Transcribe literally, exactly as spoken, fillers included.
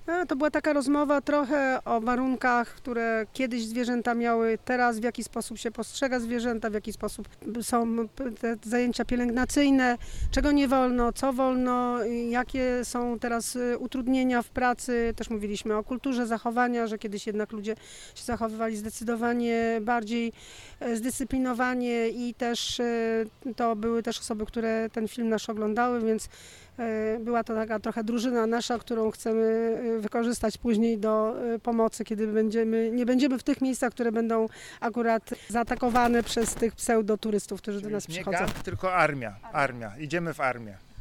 A, to była taka rozmowa trochę o warunkach, które kiedyś zwierzęta miały, teraz w jaki sposób się postrzega zwierzęta, w jaki sposób są te zajęcia pielęgnacyjne, czego nie wolno, co wolno, jakie są teraz utrudnienia w pracy. Też mówiliśmy o kulturze zachowania, że kiedyś jednak ludzie się zachowywali zdecydowanie bardziej zdyscyplinowanie i też to były też osoby, które ten film nasz oglądały, więc była to taka trochę drużyna nasza, którą chcemy wykorzystać później do pomocy, kiedy będziemy, nie będziemy w tych miejscach, które będą akurat zaatakowane przez tych pseudoturystów, którzy do nas Nie przychodzą. gang, tylko armia, armia. Idziemy w armię.